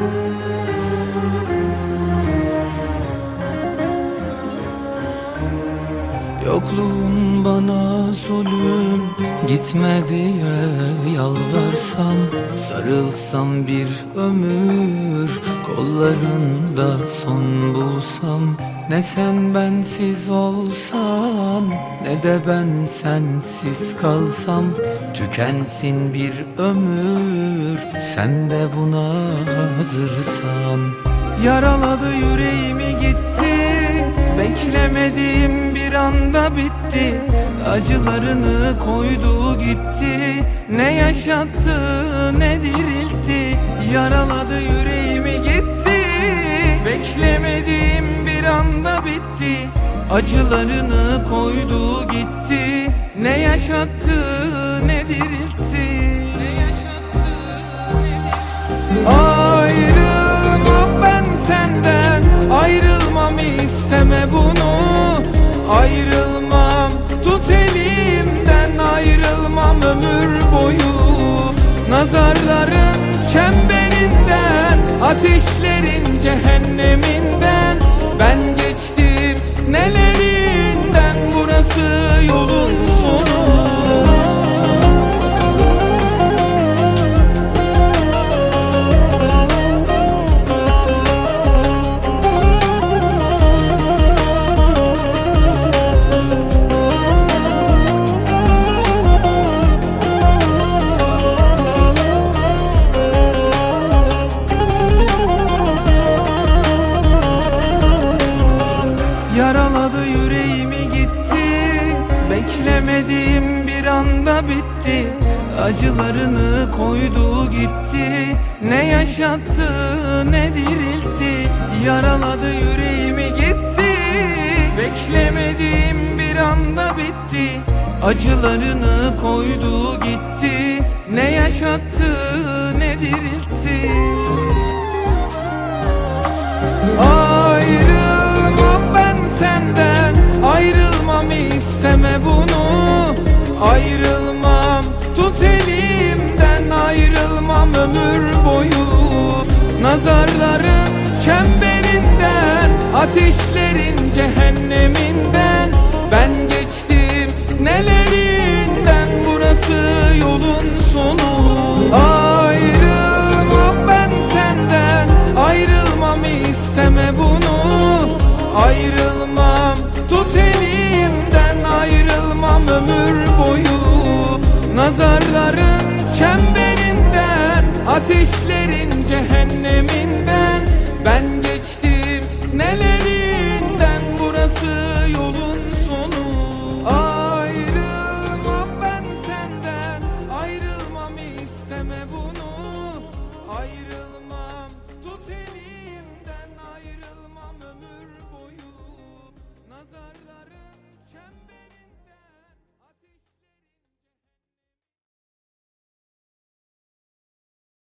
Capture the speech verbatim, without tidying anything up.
Yokluğun bana zulüm, gitme diye yalvarsam, sarılsam bir ömür, kollarında son bulsam, ne sen bensiz olsan, ne de ben sensiz kalsam, tükensin bir ömür, sen de buna hazırsan. Yaraladı yüreğimi gitti, beklemediğim bir anda bitti. Acılarını koydu gitti, ne yaşattı ne diriltti. Yaraladı yüreğimi gitti, beklemediğim bir anda bitti. Acılarını koydu gitti, ne yaşattı ne diriltti. Ayrılmam ben senden, ayrılmam isteme bunu. Ayrılmam, tut elimden, ayrılmam ömür boyu. Nazarların çemberinden, ateşlerin cehenneminden ben geçtim nelerinden, burası yolun sonu. Yaraladı yüreğimi gitti, beklemediğim bir anda bitti. Acılarını koydu gitti, ne yaşattı ne diriltti. Yaraladı yüreğimi gitti, beklemediğim bir anda bitti. Acılarını koydu gitti, ne yaşattı ne diriltti. Ayrılmam ben senden, ayrılmam isteme bunu. Ayrılmam, tut elimden, ayrılmam ömür boyu. Nazarların çemberinden, ateşlerin cehenneminden ben geçtim nelerinden, burası yolun sonu. Ayrılmam ben senden, ayrılmam isteme bunu. Ayrılmam, tut elimden, ayrılmam ömür boyu. Nazarların çemberinden, ateşlerin cehenneminden ben geçtim nelerinden, burası yolun sonu. Ayrılmam ben senden, ayrılmam isteme bu.